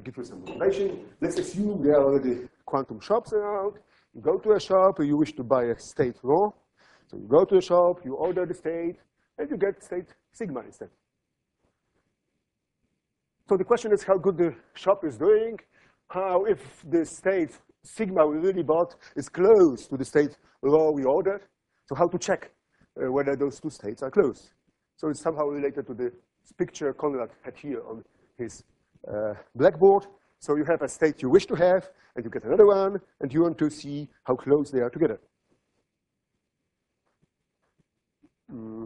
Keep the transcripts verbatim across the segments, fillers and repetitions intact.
give you some information. Let's assume there are already quantum shops around. You go to a shop, you wish to buy a state rho. So you go to a shop, you order the state, and you get state sigma instead. So the question is how good the shop is doing, how if the state sigma we really bought is close to the state rho we ordered. So how to check uh, whether those two states are close. So it's somehow related to the picture Konrad had here on his uh, blackboard. So you have a state you wish to have, and you get another one, and you want to see how close they are together. Mm.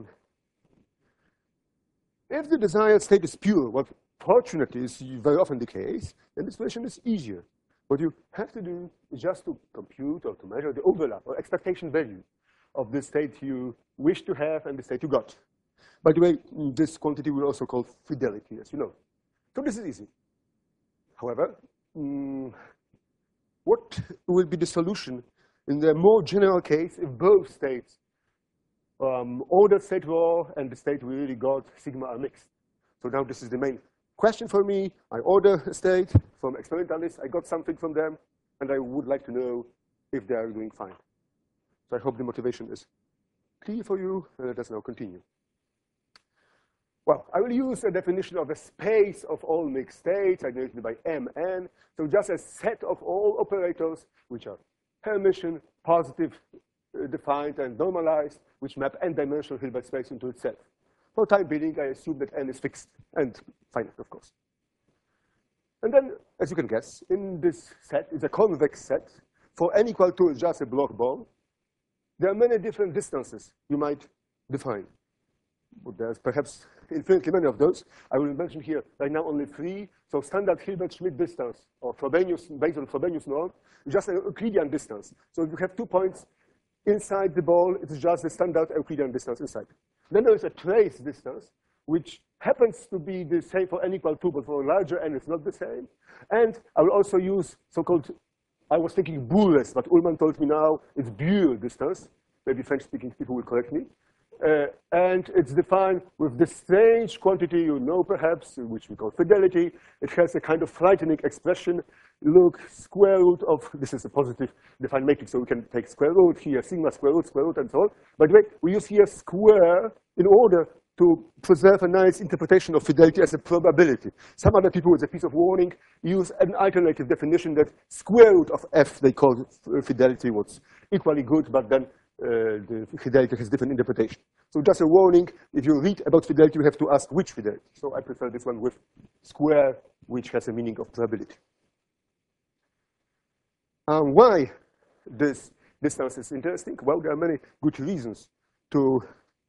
If the desired state is pure, what fortunately is very often the case, then the solution is easier. What you have to do is just to compute or to measure the overlap or expectation value of the state you wish to have and the state you got. By the way, this quantity we also call fidelity, as you know. So this is easy. However, mm, what will be the solution in the more general case if both states, um, ordered state rho and the state we really got, sigma, are mixed? So now this is the main question for me. I order a state from experimentalists, I got something from them, and I would like to know if they are doing fine. So I hope the motivation is clear for you, and let us now continue. Well, I will use a definition of a space of all mixed states, I denoted by M N. So just a set of all operators which are Hermitian, positive, uh, defined, and normalized, which map n-dimensional Hilbert space into itself. For time being, I assume that n is fixed and finite, of course. And then, as you can guess, in this set, it's a convex set. For n equal to is just a block ball. There are many different distances you might define. But there's perhaps infinitely many of those. I will mention here right now only three. So standard Hilbert-Schmidt distance, or Frobenius, based on Frobenius norm, is just an Euclidean distance. So if you have two points inside the ball, it's just the standard Euclidean distance inside. Then there is a trace distance, which happens to be the same for n equal to, but for a larger n it's not the same. And I will also use so-called, I was thinking Bourrel's, but Ullmann told me now it's Buell distance. Maybe French-speaking people will correct me. Uh, and it's defined with this strange quantity you know perhaps, which we call fidelity. It has a kind of frightening expression. Look, square root of, this is a positive defined matrix, so we can take square root here, sigma square root, square root, and so on. By the way, we use here square in order to preserve a nice interpretation of fidelity as a probability. Some other people, with a piece of warning, use an alternative definition that square root of f, they call fidelity, what's equally good, but then Uh, the fidelity has different interpretation. So just a warning, if you read about fidelity, you have to ask which fidelity. So I prefer this one with square, which has a meaning of probability. Um, why this distance is interesting? Well, there are many good reasons to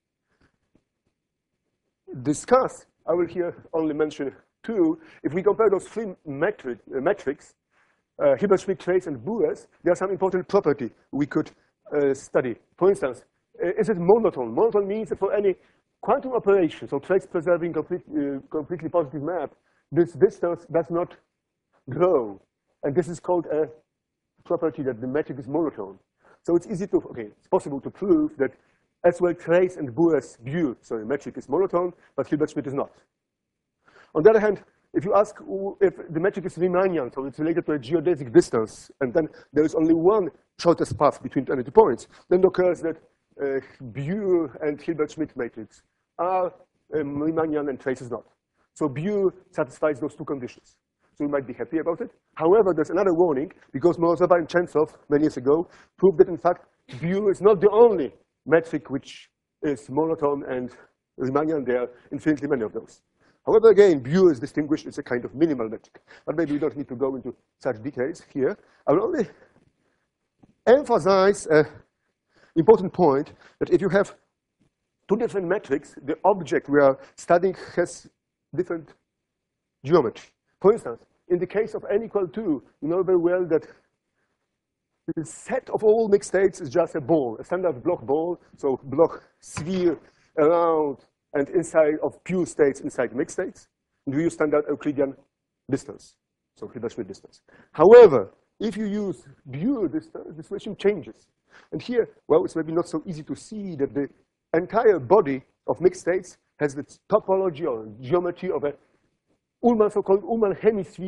discuss. I will here only mention two. If we compare those three metric, uh, metrics, uh, Hilbert-Schmidt, trace, and Bourrel's, there are some important property we could Uh, study. For instance, uh, is it monotone? Monotone means that for any quantum operation, so trace preserving complete, uh, completely positive map, this distance does not grow. And this is called a property that the metric is monotone. So it's easy to, okay, it's possible to prove that as well trace and Bourrel's Buell, so the metric is monotone, but Hilbert-Schmidt is not. On the other hand, if you ask if the metric is Riemannian, so it's related to a geodesic distance, and then there is only one shortest path between any two points, then it occurs that uh, Buell and Hilbert-Schmidt matrix are um, Riemannian and trace is not. So Buell satisfies those two conditions. So you might be happy about it. However, there's another warning, because Morozova and Chentsov many years ago proved that, in fact, Buell is not the only metric which is monotone and Riemannian. There are infinitely many of those. However, again, Buell is distinguished as a kind of minimal metric. But maybe we don't need to go into such details here. I will only emphasize an important point, that if you have two different metrics, the object we are studying has different geometry. For instance, in the case of n equal to, you know very well that the set of all mixed states is just a ball, a standard block ball, so block sphere around and inside of pure states inside mixed states. And we use standard Euclidean distance, so Hilbert-Schmidt distance. However, if you use Buell distance, the situation changes. And here, well, it's maybe not so easy to see that the entire body of mixed states has the topology or geometry of a Ullmann, so-called Ullmann hemisphere,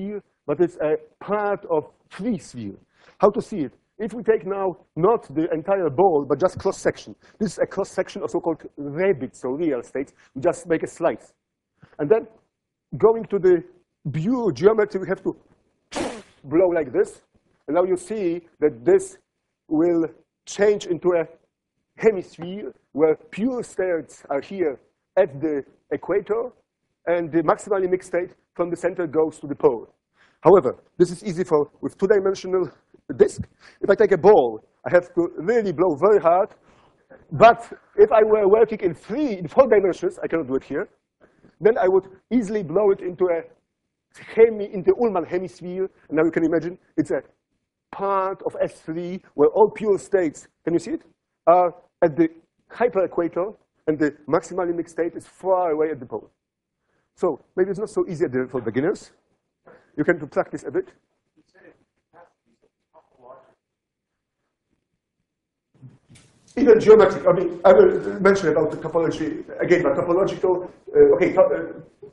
but it's a part of free sphere. How to see it? If we take now not the entire ball, but just cross-section. This is a cross-section of so-called rabbits, or real states. We just make a slice. And then going to the pure geometry, we have to blow like this. And now you see that this will change into a hemisphere where pure states are here at the equator, and the maximally mixed state from the center goes to the pole. However, this is easy for with two-dimensional disk. If I take a ball, I have to really blow very hard. But if I were working in three, in four dimensions, I cannot do it here, then I would easily blow it into a hemi, into Ullmann hemisphere. And now you can imagine it's a part of S three where all pure states, can you see it, are at the hyperequator, and the maximally mixed state is far away at the pole. So maybe it's not so easy for beginners. You can practice a bit. Even geometric, I mean, I will mention about the topology again, but topological, uh, okay. To, uh,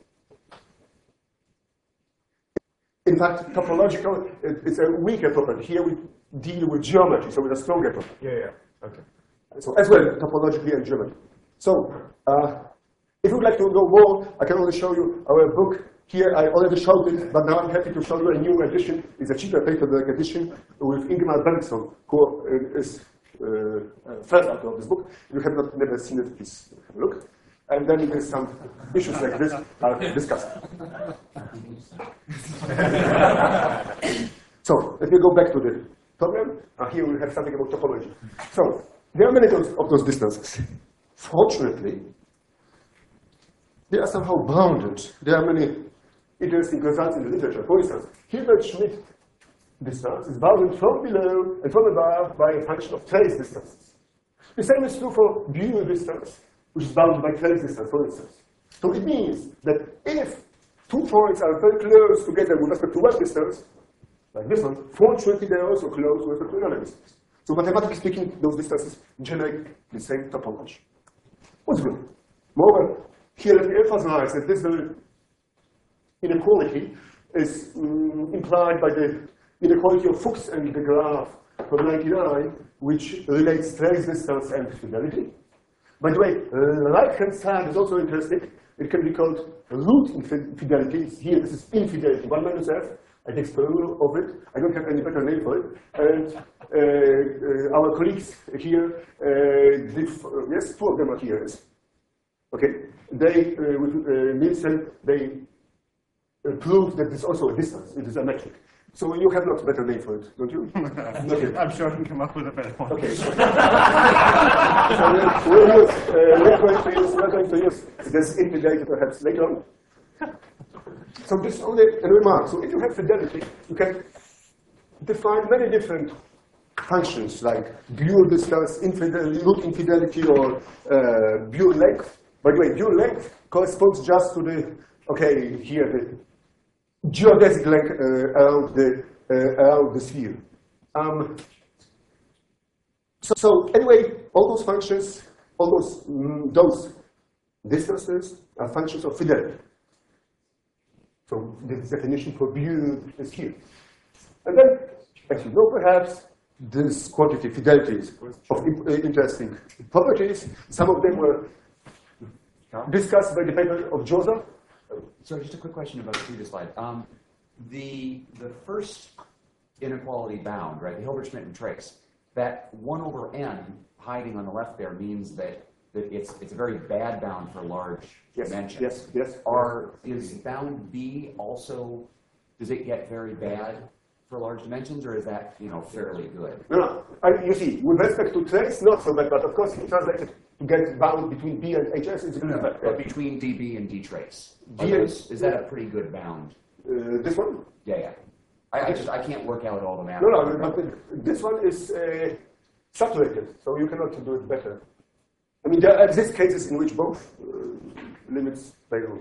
in fact, topological is a weaker property. Here we deal with geometry, so with a stronger property. Yeah, yeah, okay. So as well, topologically and geometry. So uh, if you would like to go more, I can only show you our book. Here I already showed it, but now I'm happy to show you a new edition. It's a cheaper paperback edition with Ingemar Bergson, who is uh, first author of this book. If you have not never seen it, please look. And then there's some issues like this are discussed. So let me go back to the problem. Uh, here we have something about topology. So there are many of those distances. Fortunately, they are somehow bounded. There are many interesting results in the literature. For instance, Hilbert-Schmidt distance is bounded from below and from above by a function of trace distances. The same is true for Buell distance, which is bounded by trace distance, for instance. So it means that if two points are very close together with respect to one distance, like this one, fortunately they are also close with respect to another distance. So mathematically speaking, those distances generate the same topology. What's good? Moreover, here let me emphasize that this very inequality is um, implied by the inequality of Fuchs and de Graaf from ninety-nine, which relates trace distance and fidelity. By the way, the right-hand side is also interesting. It can be called root infidelity. Here, this is infidelity, one minus f. I take square root of it. I don't have any better name for it. And uh, uh, our colleagues here, uh, the, uh, yes, two of them are here. Okay, they, uh, with uh, Nielsen, they uh, proved that this is also a distance. It is a metric. So you have not a better name for it, don't you? Okay. I'm sure I can come up with a better one. Okay. So we'll use, uh, we're, going to use, we're going to use this infidelity perhaps later on. So this is only a remark. So if you have fidelity, you can define many different functions like Buell distance, infidelity, root infidelity, or uh, Buell length. By the way, Buell length corresponds just to the, okay, here, the geodesic length uh, around, the, uh, around the sphere. Um, so, so anyway, all those functions, all those, mm, those distances are functions of fidelity. So the definition for Buell is here. And then, as you know perhaps, this quantity fidelities of interesting properties. Some of them were discussed by the paper of Joza. So just a quick question about the previous slide. Um, the, the first inequality bound, right, the Hilbert-Schmidt and trace, that one over n hiding on the left there means that, that it's, it's a very bad bound for large yes, dimensions. Yes, yes. Are, is bound B also, does it get very bad for large dimensions, or is that, you know, fairly good? No, no. I, you see, with respect to trace, not so bad, but of course, if you translate it to get bound between B and H S, it's no, no, bad. But between D B and D trace, D those, is that a pretty good bound? Uh, this one? Yeah, yeah. I, I just I can't work out all the math. No, no, but this one is uh, saturated, so you cannot do it better. I mean, there exist cases in which both uh, limits play a role.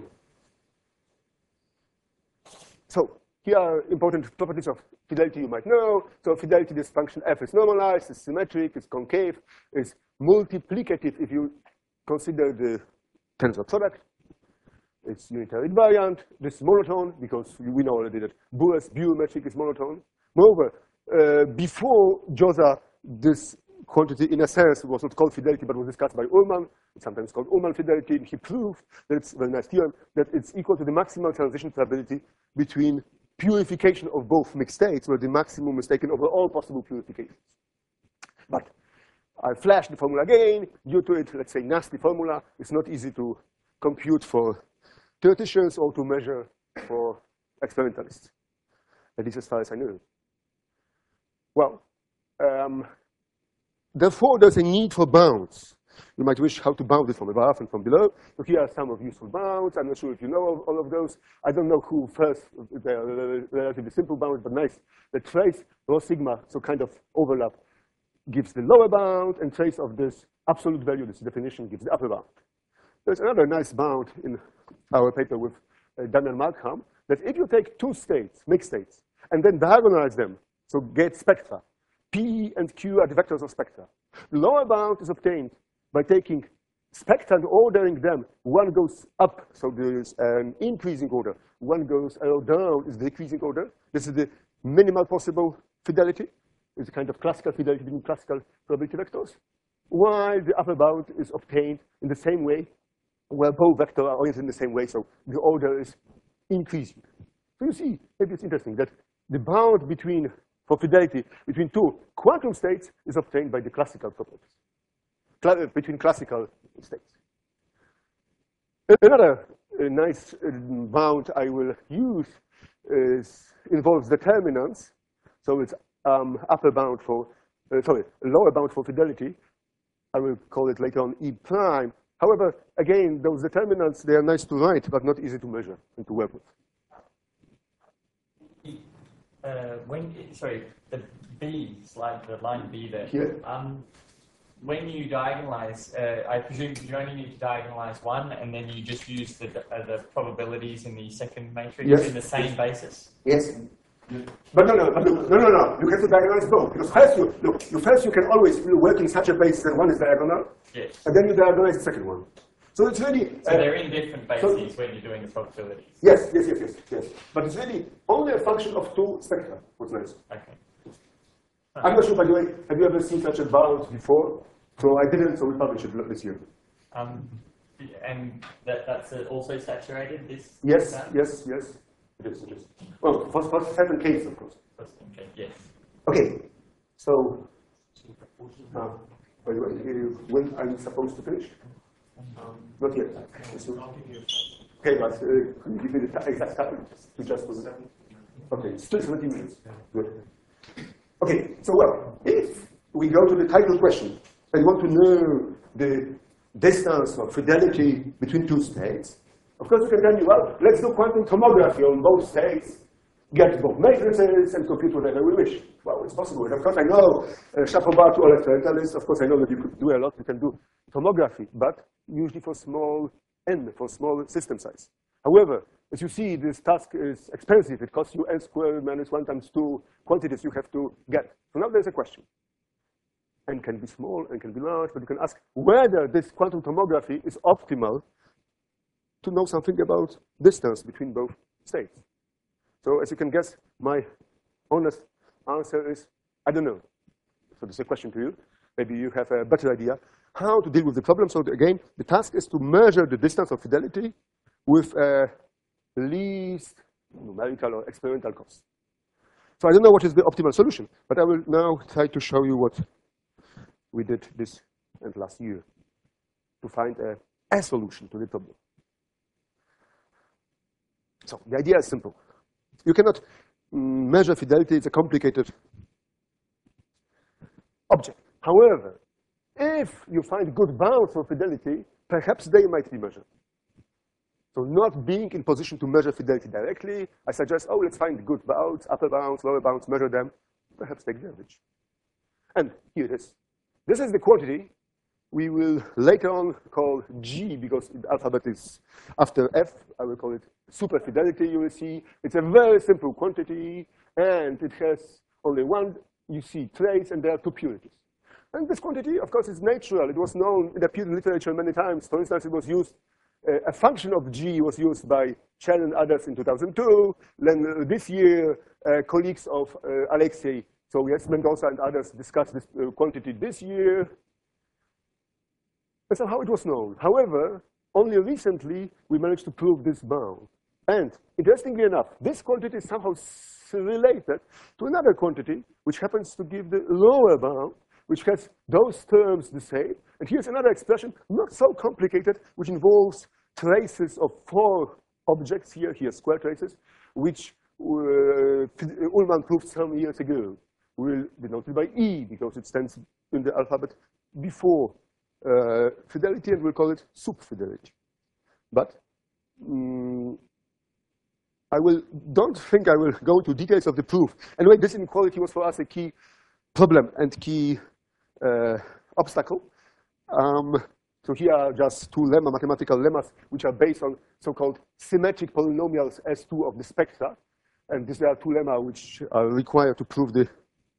So here are important properties of fidelity you might know. So fidelity, this function f is normalized, is symmetric, is concave, is multiplicative if you consider the tensor product. It's unitary invariant. This is monotone because we know already that Boas Buell-metric is monotone. Moreover, uh, before Jozsa, this quantity, in a sense, was not called fidelity, but was discussed by Ullmann. It's sometimes called Ullmann fidelity. He proved that it's a very nice theorem that it's equal to the maximal transition probability between purification of both mixed states, where the maximum is taken over all possible purifications. But I flashed the formula again. Due to it, let's say, nasty formula, it's not easy to compute for theoreticians or to measure for experimentalists, at least as far as I know. Well, um, therefore, there's a need for bounds. You might wish how to bound it from above and from below. So here are some of useful bounds. I'm not sure if you know of all of those. I don't know who first. They are relatively simple bounds, but nice. The trace rho sigma, so kind of overlap, gives the lower bound, and trace of this absolute value, this definition, gives the upper bound. There's another nice bound in our paper with uh, Daniel Markham, that if you take two states, mixed states, and then diagonalize them, so get spectra, P and Q are the vectors of spectra. The lower bound is obtained by taking spectra and ordering them. One goes up, so there is an increasing order. One goes uh, down, is the decreasing order. This is the minimal possible fidelity. It's a kind of classical fidelity between classical probability vectors. While the upper bound is obtained in the same way, where both vectors are oriented in the same way, so the order is increasing. So you see, maybe it's interesting that the bound between, for fidelity, between two quantum states is obtained by the classical properties, Cla between classical states. Another uh, nice uh, bound I will use is, involves determinants. So it's um, upper bound for, uh, sorry, lower bound for fidelity. I will call it later on E prime. However, again, those determinants, they are nice to write, but not easy to measure and to work with. Uh, when, sorry, the B, slide, the line B there. Here? Um, when you diagonalize, uh, I presume you only need to diagonalize one, and then you just use the, uh, the probabilities in the second matrix Yes. in the same basis? Yes. But no, no, no, no, no, no. You have to diagonalize both. Because first you, look, you first you can always work in such a basis that one is diagonal, Yes. and then you diagonalize the second one. So it's really... So uh, they're in different bases so, when you're doing the probabilities? Yes, yes, yes, yes, yes. But it's really only a function of two spectra. What's nice. Okay. I'm not sure, by the way, have you ever seen such a bound before? So I didn't, so we published it this year. Um, and that, that's also saturated, this? Yes, that? yes, yes. It is, it is. Well, for, for certain cases, of course. Okay, yes. Okay, so, uh, by the way, uh, when are you supposed to finish? Um, Not yet. Okay, but uh, can you give me the exact time to just was okay, still seventeen minutes. Good. Okay, so well, if we go to the title question and want to know the distance or fidelity between two states, of course we can tell you, well, let's do quantum tomography on both states, get both matrices, and compute whatever we wish. Well, it's possible. And of course, I know uh, chapeau bar to all experimentalists. Of course, I know that you could do a lot. You can do tomography, but usually for small n, for small system size. However, as you see, this task is expensive. It costs you n squared minus one times two quantities you have to get. So now there's a question. N can be small, n can be large, but you can ask whether this quantum tomography is optimal to know something about distance between both states. So as you can guess, my honest answer is, I don't know. So this is a question to you. Maybe you have a better idea how to deal with the problem. So again, the task is to measure the distance of fidelity with a least numerical or experimental cost. So I don't know what is the optimal solution, but I will now try to show you what we did this and last year to find a, a solution to the problem. So the idea is simple. You cannot mm, measure fidelity. It's a complicated object. However, if you find good bounds for fidelity, perhaps they might be measured. So not being in position to measure fidelity directly, I suggest, oh, let's find good bounds, upper bounds, lower bounds, measure them, perhaps take the average. And here it is. This is the quantity we will later on call G, because the alphabet is after F. I will call it super fidelity, you will see. It's a very simple quantity, and it has only one, you see, trace, and there are two purities. And this quantity, of course, is natural. It was known, it appeared in literature many times. For instance, it was used uh, a function of G was used by Chen and others in two thousand two. Then uh, this year, uh, colleagues of uh, Alexei, so yes, Mendoza and others discussed this uh, quantity this year. That's how it was known. However, only recently we managed to prove this bound. And interestingly enough, this quantity is somehow related to another quantity, which happens to give the lower bound, which has those terms the same. And here's another expression, not so complicated, which involves traces of four objects here, here square traces, which uh, Ullmann proved some years ago. Will be denoted by E, because it stands in the alphabet before uh, fidelity, and we'll call it subfidelity. But um, I will, don't think I will go into details of the proof. Anyway, this inequality was for us a key problem and key uh, obstacle. Um, so here are just two lemma, mathematical lemmas, which are based on so-called symmetric polynomials S two of the spectra. And these are two lemma which are required to prove the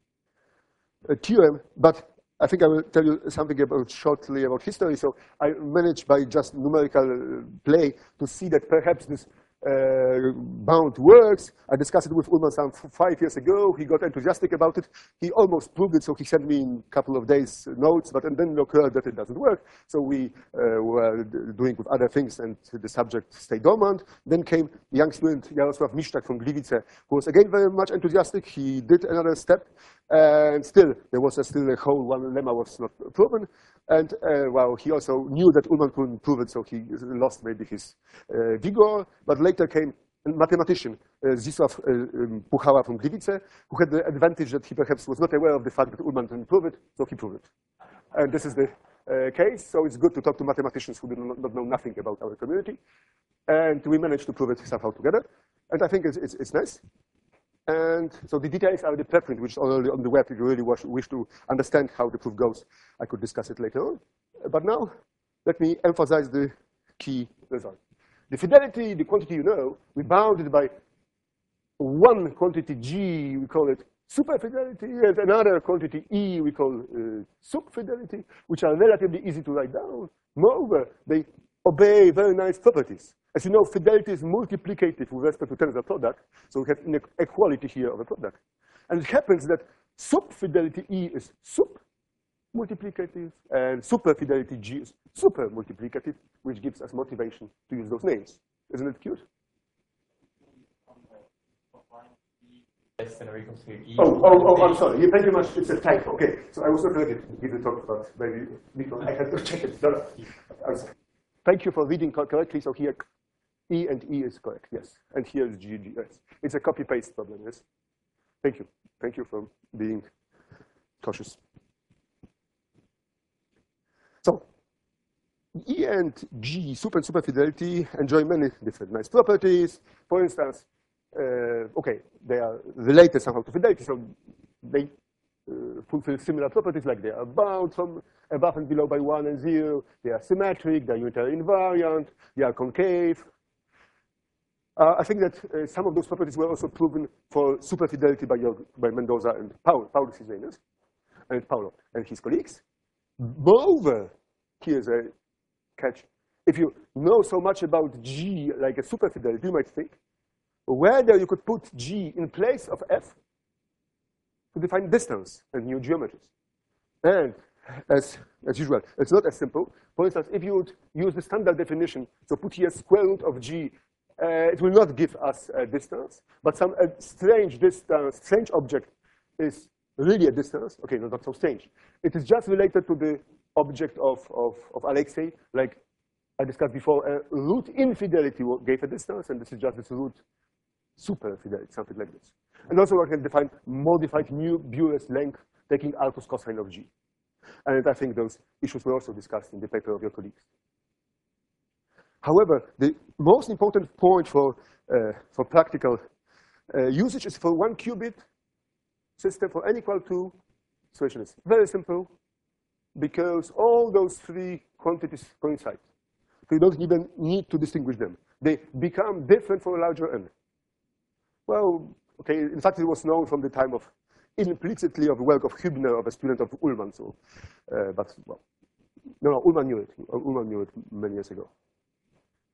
uh, theorem. But I think I will tell you something about shortly about history. So I managed by just numerical play to see that perhaps this Uh, bound works. I discussed it with Ullmann some five years ago. He got enthusiastic about it. He almost proved it, so he sent me in a couple of days notes, but and then it occurred that it doesn't work. So we uh, were doing with other things, and the subject stayed dormant. Then came a young student, Jarosław Miszczak from Gliwice, who was again very much enthusiastic. He did another step, and still, there was a, still a whole one lemma was not proven. And uh, well, he also knew that Ullmann couldn't prove it, so he lost maybe his uh, vigor. But later came a mathematician, uh, Zdzisław uh, um, Puchała from Gliwice, who had the advantage that he perhaps was not aware of the fact that Ullmann didn't prove it, so he proved it. And this is the uh, case, so it's good to talk to mathematicians who do not, not know nothing about our community. And we managed to prove it somehow together. And I think it's, it's, it's nice. And so the details are the preprint, which is already on the web. If you really wish to understand how the proof goes, I could discuss it later on. But now, let me emphasize the key result. The fidelity, the quantity you know, we bounded by one quantity G, we call it superfidelity, and another quantity E, we call uh, subfidelity, which are relatively easy to write down. Moreover, they obey very nice properties. As you know, fidelity is multiplicative with respect to tensor product, so we have inequality here of a product. And it happens that subfidelity E is sub-multiplicative, and superfidelity G is super-multiplicative, which gives us motivation to use those names. Isn't it cute? Less than or equal to E. Oh, oh, oh, I'm sorry. Thank you very much. It's a typo. Okay, so I was not ready to give the talk, but maybe because I had to check it. No, no. Thank you for reading correctly. So here, E and E is correct, yes. And here is G, G, yes. It's a copy-paste problem, yes. Thank you. Thank you for being cautious. So, E and G, super and superfidelity, enjoy many different nice properties. For instance, uh, okay, they are related somehow to fidelity, so they uh, fulfill similar properties, like they are bound from above and below by one and zero. They are symmetric, they are unitary invariant, they are concave. Uh, I think that uh, some of those properties were also proven for superfidelity by, by Mendoza and Paul, Paul is his name, yes? And Paulo and his colleagues. Moreover, here's a catch. If you know so much about G like a superfidelity, you might think whether you could put G in place of F to define distance and new geometries. And as, as usual, it's not as simple. For instance, if you would use the standard definition, so put here square root of G, Uh, it will not give us a distance, but some uh, strange distance, strange object is really a distance. Okay, no, not so strange. It is just related to the object of, of, of Alexei, like I discussed before, uh, root infidelity gave a distance, and this is just this root superfidelity, something like this. And also I can define modified mu Bure's length, taking Arcus cosine of G. And I think those issues were also discussed in the paper of your colleagues. However, the most important point for, uh, for practical uh, usage is for one qubit system for n equal to situation is very simple, because all those three quantities coincide. So you don't even need to distinguish them. They become different for a larger n. Well, okay, in fact, it was known from the time of, implicitly of the work of Hübner, of a student of Ullmann. So, uh, but, well, no, no, Ullmann knew it. Ullmann knew it many years ago.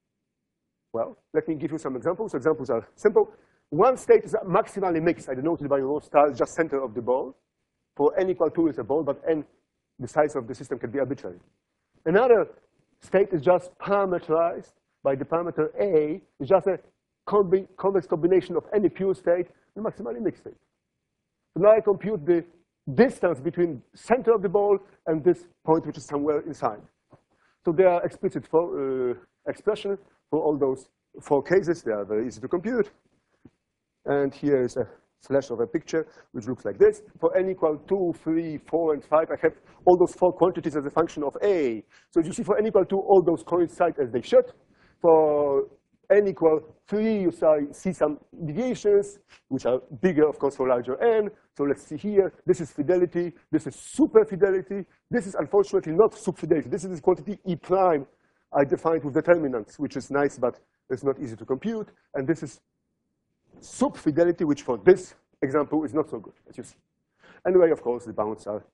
Well, let me give you some examples. Examples are simple. One state is maximally mixed, I denoted by a rho star, just center of the ball. For n equal two is a ball, but n, the size of the system can be arbitrary. Another state is just parameterized by the parameter A. It's just a combi convex combination of any pure state and maximally mixed state. So now I compute the distance between center of the ball and this point, which is somewhere inside. So there are explicit for, uh, expression for all those four cases. They are very easy to compute. And here is a flash of a picture, which looks like this. For n equal two, three, four, and five, I have all those four quantities as a function of A. So you see for n equal two, all those coincide as they should. For n equal three, you see some deviations, which are bigger, of course, for larger n. So let's see here. This is fidelity. This is super fidelity. This is unfortunately not subfidelity. This is this quantity E prime I defined with determinants, which is nice, but it's not easy to compute. And this is subfidelity, which for this example is not so good, as you see. Anyway, of course, the bounds are.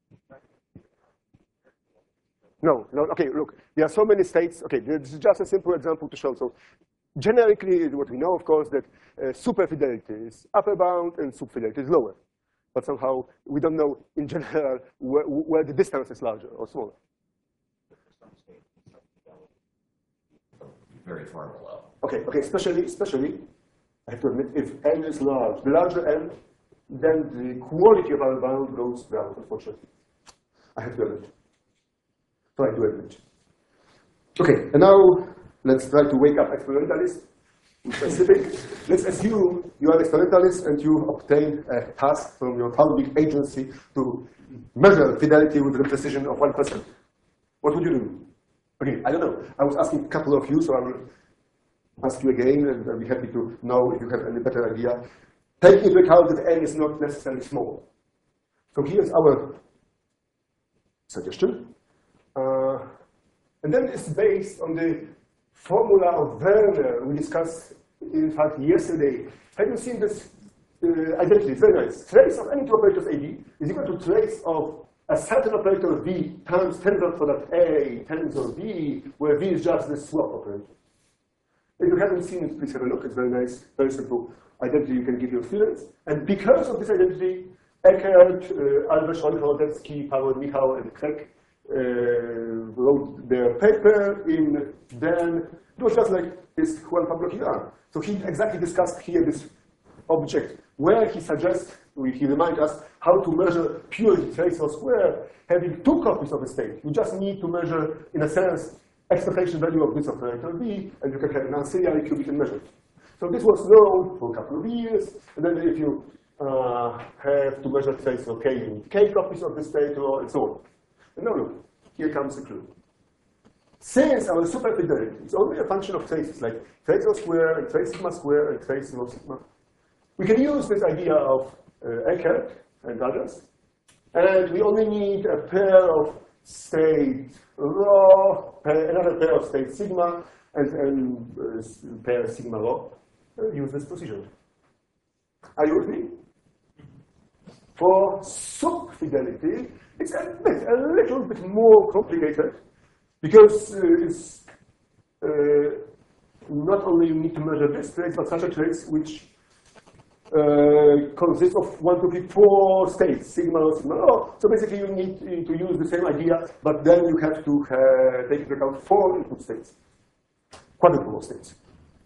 No, no, okay, look, there are so many states. Okay, this is just a simple example to show. So generically, what we know, of course, that uh, superfidelity is upper bound and subfidelity is lower. But somehow, we don't know in general where, where the distance is larger or smaller. Very far below. Okay, okay, especially, especially, I have to admit, if n is large, the larger n, then the quality of our bound goes down, unfortunately. I have to admit. So I do admit. Okay, and now let's try to wake up experimentalists. Specific. Let's assume you are an experimentalist and you obtain a task from your public agency to measure fidelity with the precision of one percent. What would you do? Okay, I don't know. I was asking a couple of you, so I will ask you again, and I'll be happy to know if you have any better idea. Take into account that n is not necessarily small. So here's our suggestion. Uh, and then it's based on the formula of Werner we discussed, in fact, yesterday. Have you seen this uh, identity? It's very nice. Trace of any two operators A B is equal to trace of a certain operator V times tensor product A tensor V, where V is just the swap operator. If you haven't seen it, please have a look. It's very nice, very simple identity you can give your students. And because of this identity, Eckert, uh, Albert Schroeder-Wodecki, Paweł Michał, and Craig uh, wrote their paper in then. It was just like this Juan Pablo Girard. So he exactly discussed here this object, where he suggests, he reminds us how to measure purely trace or square, having two copies of a state. You just need to measure, in a sense, expectation value of this operator V, and you can have an ancillary qubit and measure it. So this was known for a couple of years, and then if you uh, have to measure trace of K, you need K copies of the state, or and so on. And now look, here comes the clue. Since our superfidelity is only a function of traces, like trace of square, and trace sigma square, and trace rho sigma, we can use this idea of uh, Eckert and others, and we only need a pair of state rho, another pair of state sigma, and, and uh, pair sigma rho, and use this procedure. Are you with me? For subfidelity, it's a bit, a little bit more complicated, because uh, it's uh, not only you need to measure this trace, but such a trace which uh, consists of one, two, three, four states, sigma, sigma, rho. So basically you need to use the same idea, but then you have to uh, take into account four input states, quadruple states.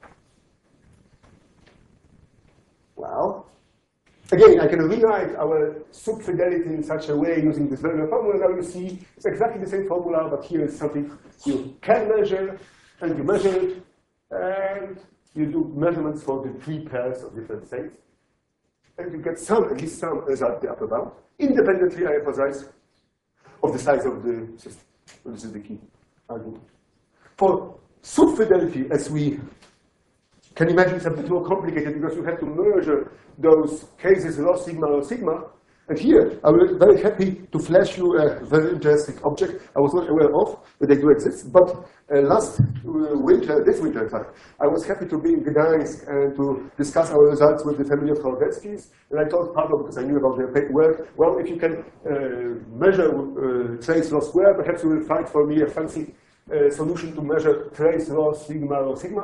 Well, again, I can rewrite our subfidelity in such a way using this Werner formula. Now you see it's exactly the same formula, but here is something you can measure, and you measure it, and you do measurements for the three pairs of different states, and you get some, at least some result, the upper bound, independently, I emphasize, of the size of the system. So this is the key argument. For subfidelity, as we can imagine, it's a bit more complicated because you have to measure those cases rho sigma, rho sigma. And here, I was very happy to flash you a very interesting object I was not aware of, but they do exist. But uh, last uh, winter, this winter in fact, I was happy to be in Gdańsk and to discuss our results with the family of Chorodeckis. And I told Pablo, because I knew about their work, well, if you can uh, measure uh, trace rho square, perhaps you will find for me a fancy uh, solution to measure trace rho sigma, rho sigma.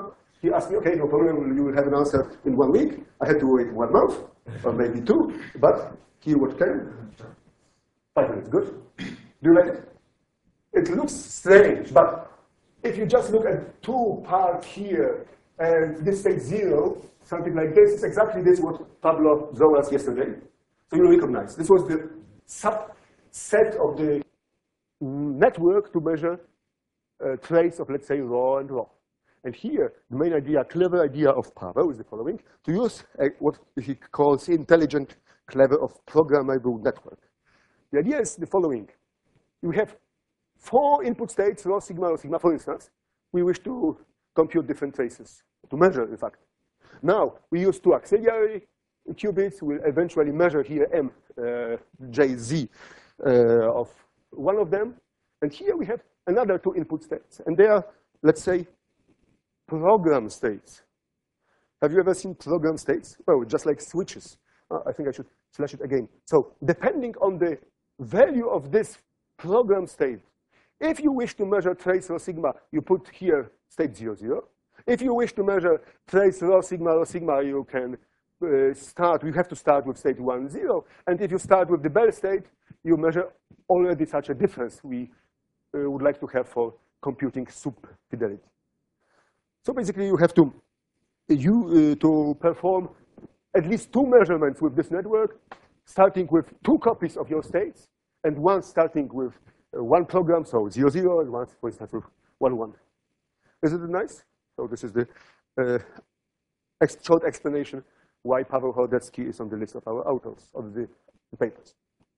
he asked me, okay, no problem, you will have an answer in one week. I had to wait one month, or maybe two, but here what came. Five minutes, good. Do you like it? It looks strange, but if you just look at two part here, and this state zero, something like this, it's exactly this what Pablo showed us yesterday. So you recognize. This was the subset of the network to measure uh, trace of, let's say, raw and raw. And here, the main idea, clever idea of Pavel is the following: to use a, what he calls intelligent, clever, of programmable network. The idea is the following. You have four input states, rho, sigma, rho, sigma, for instance. We wish to compute different traces, to measure, in fact. Now, we use two auxiliary qubits. We'll eventually measure here M, uh, J, Z uh, of one of them. And here we have another two input states. And they are, let's say, program states. Have you ever seen program states? Well, just like switches. Uh, I think I should slash it again. So depending on the value of this program state, if you wish to measure trace rho sigma, you put here state zero, zero. If you wish to measure trace rho sigma, rho sigma, you can uh, start, you have to start with state one, zero. And if you start with the Bell state, you measure already such a difference we uh, would like to have for computing sup fidelity. So basically, you have to, you, uh, to perform at least two measurements with this network, starting with two copies of your states, and one starting with uh, one program, so zero, zero, and one, for instance, with one, one. Isn't it nice? So this is the uh, ex short explanation why Pavel Hordecki is on the list of our authors of the, the papers.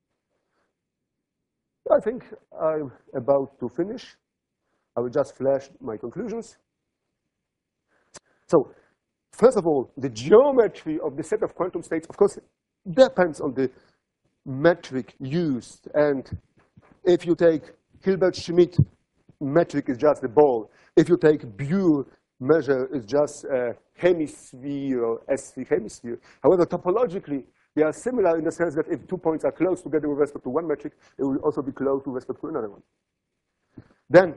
I think I'm about to finish. I will just flash my conclusions. So, first of all, the geometry of the set of quantum states, of course, depends on the metric used. And if you take Hilbert-Schmidt, metric is just the ball. If you take Buhr, measure is just a hemisphere or S three hemisphere. However, topologically, they are similar in the sense that if two points are close together with respect to one metric, they will also be close with respect to another one. Then,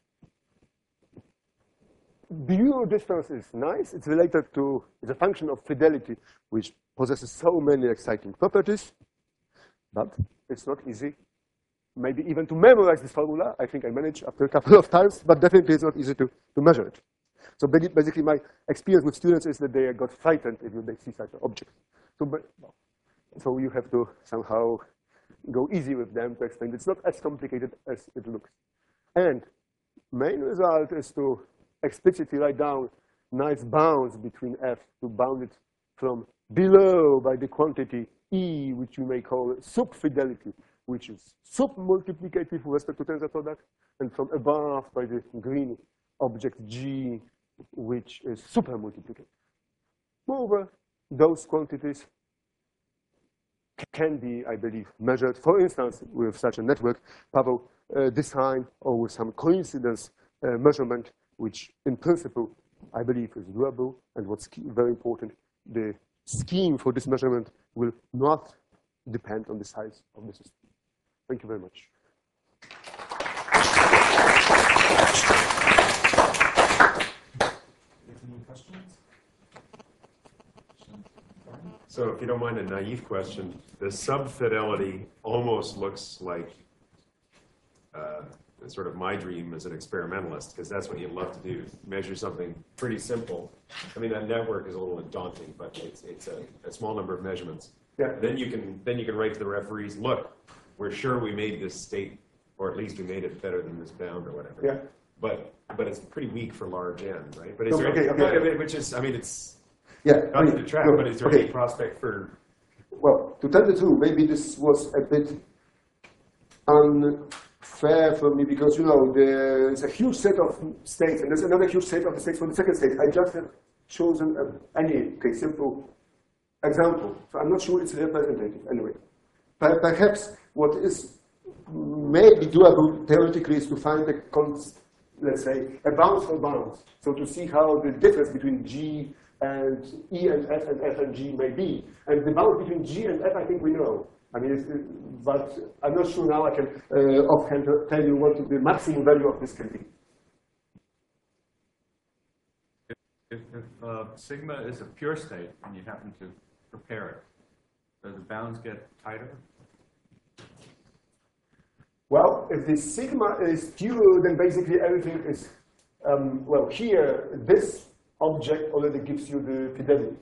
Buhr distance is nice. It's related to, it's a function of fidelity, which possesses so many exciting properties. But it's not easy, maybe even to memorize this formula. I think I managed after a couple of times, but definitely it's not easy to, to measure it. So basically, my experience with students is that they got frightened if they see such an object. So, but, so you have to somehow go easy with them to explain. It's not as complicated as it looks. And main result is to explicitly write down nice bounds between F to bound it from below by the quantity E, which you may call sup fidelity, which is sup multiplicative with respect to tensor product, and from above by the green object G, which is super multiplicative. Moreover, those quantities can be, I believe, measured, for instance, with such a network, Pavel uh, design, or with some coincidence uh, measurement, which in principle, I believe, is doable. And what's key, very important, the scheme for this measurement will not depend on the size of the system. Thank you very much. Any questions? So if you don't mind a naive question, the sub-fidelity almost looks like uh, sort of my dream as an experimentalist, because that's what you love to do, measure something pretty simple. I mean, that network is a little daunting, but it's, it's a, a small number of measurements. Yeah. Then you can then you can write to the referees, look, we're sure we made this state, or at least we made it better than this bound or whatever. Yeah. But but it's pretty weak for large n, right? But is Okay, there okay, any, okay. which is, I mean, it's Yeah. not to detract, no, but is there okay. any prospect for? Well, to tell the truth, maybe this was a bit unfair for me because, you know, there's a huge set of states, and there's another huge set of the states for the second state. I just have chosen a, any okay, simple example, so I'm not sure it's representative anyway. But perhaps what is maybe doable theoretically is to find a, let's say, a bounds for bounds. So to see how the difference between G and E and F and F and G may be. And the bound between G and F, I think we know. I mean, it's, it, but I'm not sure now I can uh, offhand tell you what the maximum value of this can be. If, if uh, sigma is a pure state and you happen to prepare it, do the bounds get tighter? Well, if the sigma is pure, then basically everything is, um, well, here, this object already gives you the fidelity.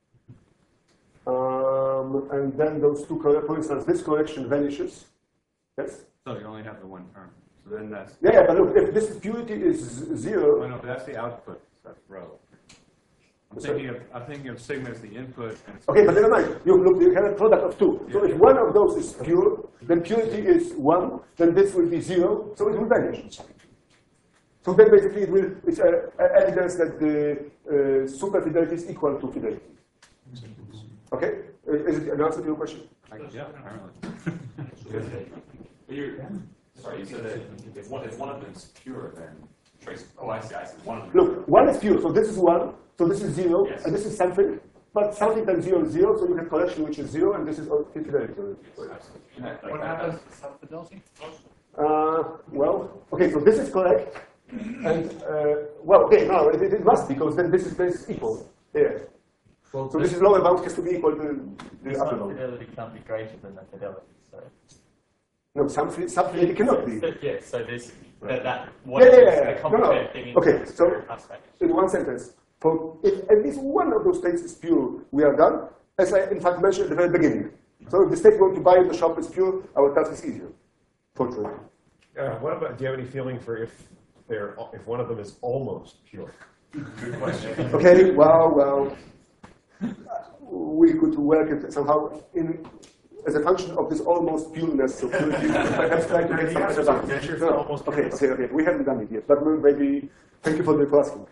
Um, and then those two, for instance, this correction vanishes. Yes? So you only have the one term. So then that's, Yeah, yeah, but look, if this purity is zero, oh no, but that's the output, that's row. I'm Sorry. thinking of, I'm thinking of sigma as the input and it's okay, but never mind. You look, you have a product of two. So if one of those is pure, then purity is one, then this will be zero, so it will vanish. So then basically it will, it's uh, evidence that the uh, super fidelity is equal to fidelity. Okay? Uh, is it an answer to your question? yeah, apparently. You, sorry, you said that if one, if one of them is pure, then trace. Oh, I see. I see. One of them. Look, one is pure, so this is one, so this is zero, Yes. and this is something. But something times zero is zero, so you have correction which is zero, and this is fidelity. What happens to sub-fidelity? Uh, well, okay, so this is correct. And, uh, well, okay, no, it, it must, because then this is, this is equal. Yeah. Well, So this is lower bound has to be equal to the The upper bound. fidelity can't be greater than the fidelity. So No, some fi- some fidelity cannot be. so, yeah, so this that that Yeah, what yeah, is yeah, the yeah. No, no. complicated thing in Okay, this so aspect. in one sentence, for if at least one of those states is pure, we are done. As I in fact mentioned at the very beginning. So if the state we want to buy in the shop is pure, our task is easier. Fortunately. Uh, what about, do you have any feeling for if they're, if one of them is almost pure? Good question. Okay, well, well, we could work it somehow in as a function of this almost pureness. So purity, perhaps trying to get some other balance. No, no. Okay, okay, okay. We haven't done it yet, but maybe. Thank you for the asking.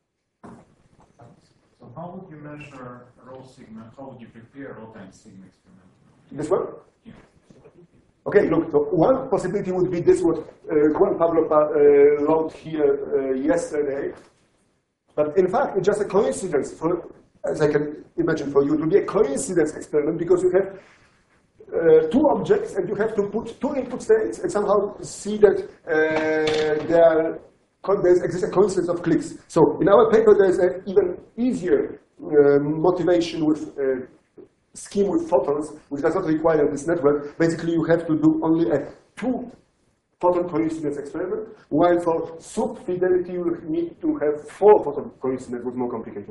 So how would you measure rho sigma? How would you prepare rho times sigma experiment? This one? Okay, look, so one possibility would be this, what uh, Juan Pablo uh, wrote here uh, yesterday. But in fact, it's just a coincidence, for, as I can imagine for you, it will be a coincidence experiment because you have uh, two objects and you have to put two input states and somehow see that uh, there are, there exists a coincidence of clicks. So in our paper, there's an even easier uh, motivation with uh, scheme with photons, which does not require this network. Basically, you have to do only a two photon coincidence experiment, while for sub-fidelity, you need to have four photon coincidence, which is more complicated.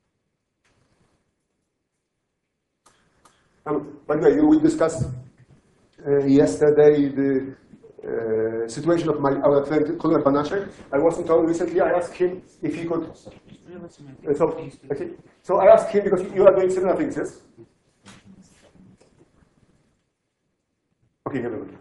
Um, by the way, we discussed uh, yesterday the uh, situation of my our friend Konrad Banaszek. I was in town recently. I asked him if he could. Uh, so, okay. so I asked him because you are doing similar things, yes? Okay, here we go.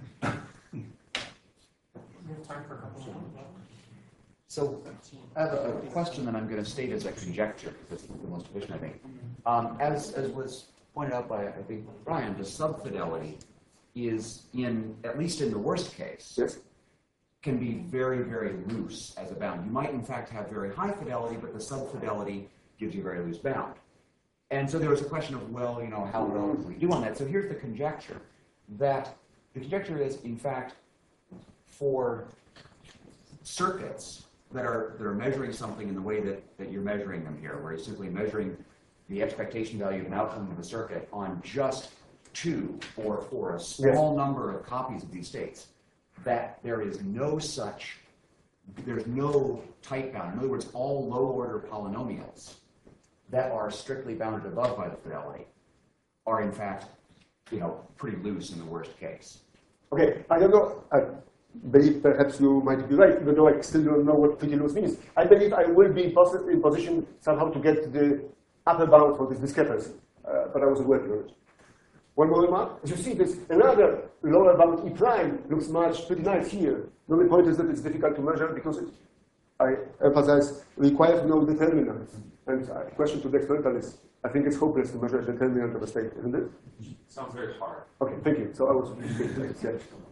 So I have a, a question that I'm going to state as a conjecture, because it's the most efficient, I think. Um, as, as was pointed out by, I think, Brian, the subfidelity is in, at least in the worst case, Yes. can be very, very loose as a bound. You might, in fact, have very high fidelity, but the subfidelity gives you a very loose bound. And so there was a question of, well, you know, how well do we do on that? So here's the conjecture, that the conjecture is, in fact, for circuits that are, that are measuring something in the way that, that you're measuring them here, where you're simply measuring the expectation value of an outcome of the circuit on just two, or for a small number of copies of these states, that there is no such, there's no tight bound. In other words, all low-order polynomials that are strictly bounded above by the fidelity are, in fact, you know, pretty loose in the worst case. Okay, I don't know. I believe perhaps you might be right, even though I still don't know what pretty loose means. I believe I will be in position somehow to get the upper bound for this discrepancy, uh, but I wasn't working on it. One more remark. As you see, this another lower bound E prime looks much pretty nice here. The only point is that it's difficult to measure because it, I emphasize, requires no determinants. And the question to the experimentalist, I think it's hopeless to measure a determinant of a state, isn't it? Sounds very hard. Okay, thank you. So I was yeah.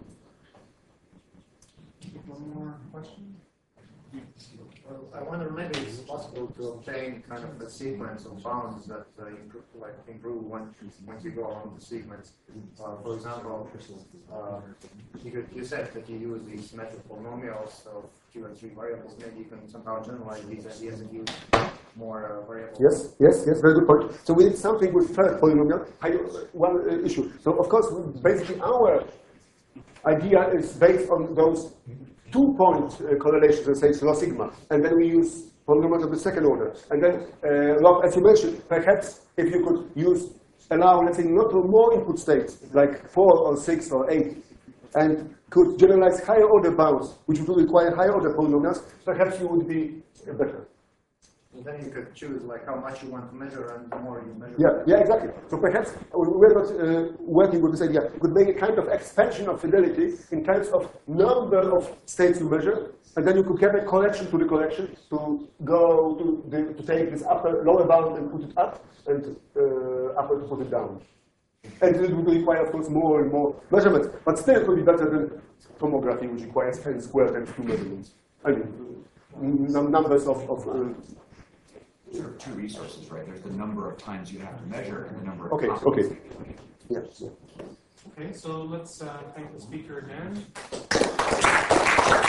One more question? Well, I wonder maybe it's possible to obtain kind of a sequence of bounds that uh, improve, like improve once once you go along the sequence. Uh, for example, uh, you, you said that you use these symmetric polynomials of two and three variables. Maybe you can somehow generalize these ideas and use more uh, variables. Yes, yes, yes, very good point. So we did something with third polynomial. I, one uh, issue. So of course, basically our idea is based on those two-point uh, correlations, let's say it's log sigma, and then we use polynomials of the second order. And then, uh, log, as you mentioned, perhaps if you could use, allow, let's say, not more input states, like four or six or eight, and could generalize higher order bounds, which would require higher order polynomials, perhaps you would be better. And then you could choose like how much you want to measure, and the more you measure. Yeah, yeah, exactly. So perhaps we're not uh, working with this idea. We could make a kind of expansion of fidelity in terms of number of states you measure, and then you could have a correction to the correction to go to, the, to take this upper lower bound and put it up, and uh, upper to put it down. And it would require, of course, more and more measurements, but still it would be better than tomography, which requires n squared and two measurements. I mean, num numbers of, of uh, There are two resources, right? There's the number of times you have to measure and the number of okay, copies. okay. Yeah. Okay, so let's uh, thank the speaker again.